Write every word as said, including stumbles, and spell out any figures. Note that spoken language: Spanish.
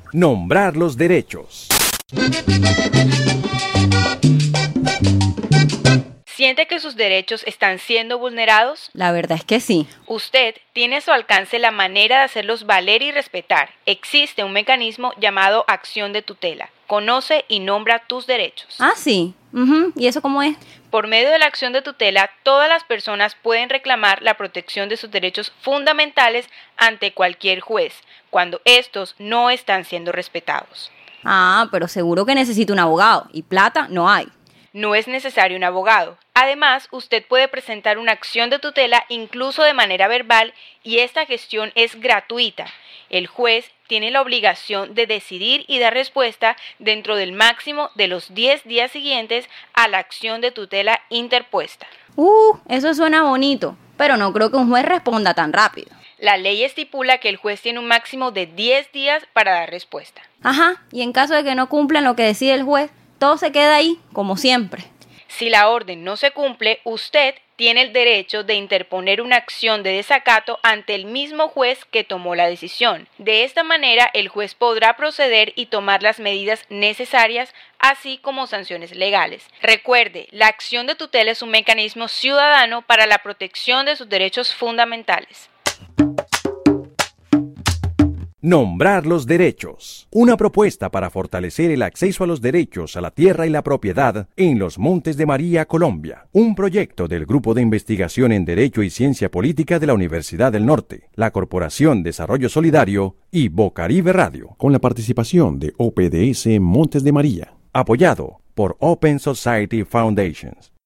Nombrar los derechos. ¿Siente que sus derechos están siendo vulnerados? La verdad es que sí. Usted tiene a su alcance la manera de hacerlos valer y respetar. Existe un mecanismo llamado acción de tutela. Conoce y nombra tus derechos. Ah, sí. Uh-huh. ¿Y eso cómo es? Por medio de la acción de tutela, todas las personas pueden reclamar la protección de sus derechos fundamentales ante cualquier juez, cuando estos no están siendo respetados. Ah, pero seguro que necesita un abogado. Y plata no hay. No es necesario un abogado. Además, usted puede presentar una acción de tutela incluso de manera verbal y esta gestión es gratuita. El juez tiene la obligación de decidir y dar respuesta dentro del máximo de los diez días siguientes a la acción de tutela interpuesta. Uh, eso suena bonito, pero no creo que un juez responda tan rápido. La ley estipula que el juez tiene un máximo de diez días para dar respuesta. Ajá, y en caso de que no cumplan lo que decide el juez, todo se queda ahí, como siempre. Si la orden no se cumple, usted tiene el derecho de interponer una acción de desacato ante el mismo juez que tomó la decisión. De esta manera, el juez podrá proceder y tomar las medidas necesarias, así como sanciones legales. Recuerde, la acción de tutela es un mecanismo ciudadano para la protección de sus derechos fundamentales. Nombrar los derechos. Una propuesta para fortalecer el acceso a los derechos a la tierra y la propiedad en los Montes de María, Colombia. Un proyecto del Grupo de Investigación en Derecho y Ciencia Política de la Universidad del Norte, la Corporación Desarrollo Solidario y Bocaribe Radio, con la participación de O P D S Montes de María. Apoyado por Open Society Foundations.